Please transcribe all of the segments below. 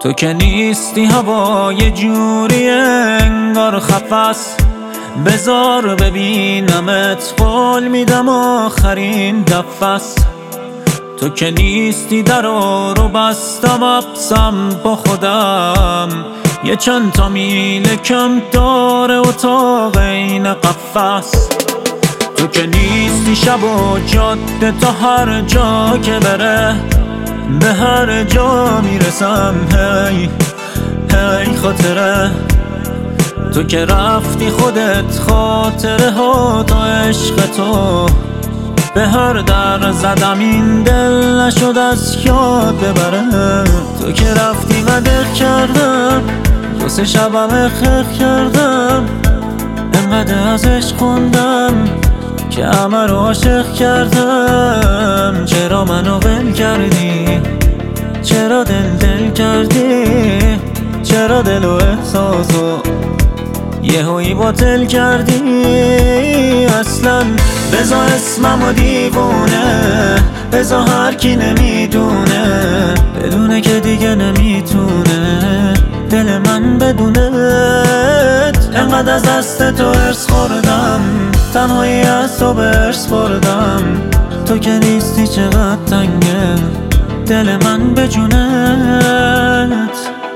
تو که نیستی هوا یه جوری انگار خفس، بذار ببینمت قول میدم آخرین دفعس. تو که نیستی درو بستم ابسم با خودم، یه چند تا میل کم داره اتاق این قفس. تو که نیستی شب و جاده تا هر جا که بره، به هر جا میرسم هی هی خاطره. تو که رفتی خودت خاطره ها تا عشق تو، به هر در زدم این دل نشد از یاد ببره. تو که رفتی و دق کردم، دو سه شبم خخ کردم، انقدر از عشق خوندم که همه رو عاشق کردم. چرا منو ول کردی؟ چرا دل کردی؟ چرا دل و احساسو یهویی باطل کردی؟ اصلا بزا اسممو دیوونه، بزا هر کی نمیدونه، بدونه که دیگه نمیتونه دل من بدونت. انقدر از دست تو ارس خوردم، تنهایی از تو برس بردم. تو که نیستی چقدر تنگه دل من به جونت.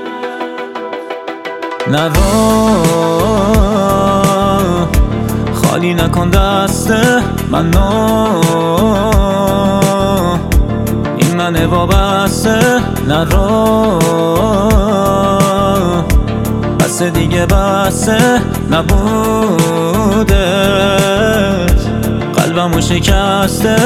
نرو خالی نکن دست منو، این منه وابسته. نرو بس دیگه بسه نبودت، قلبمو شکسته.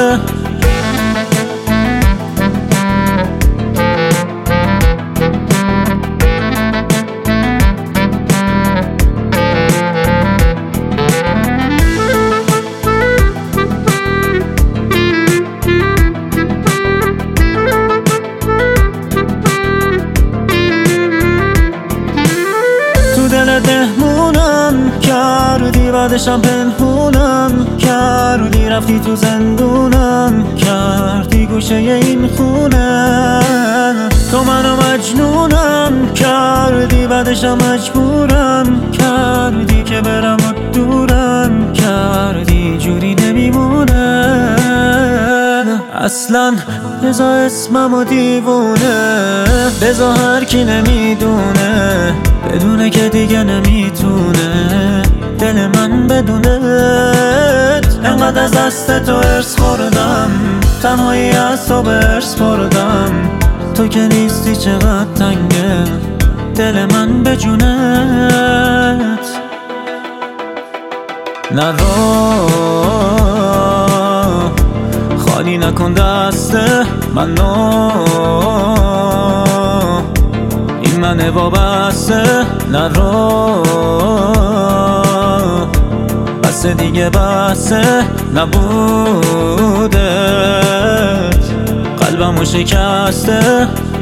دهمونم کردی، بعدشم پنهونم کردی، رفتی تو زندونم کردی گوشه این خونه. تو منو مجنونم کردی، بعدشم مجبورم کردی که برم و دورم کردی، جوری نمیمونه اصلا. بزا اسممو دیوونه، بزا هر کی نمیدونه، بدونه که دیگه نمیتونه دل من بدونت. انقدر از دست تو ارس خوردم، تنهایی از تو برس بردم. تو که نیستی چقدر تنگه دل من به جونت. نرو خالی نکن دست منو، این منه وابسته. نرو بس دیگه بسه نبودت، قلبمو شکسته.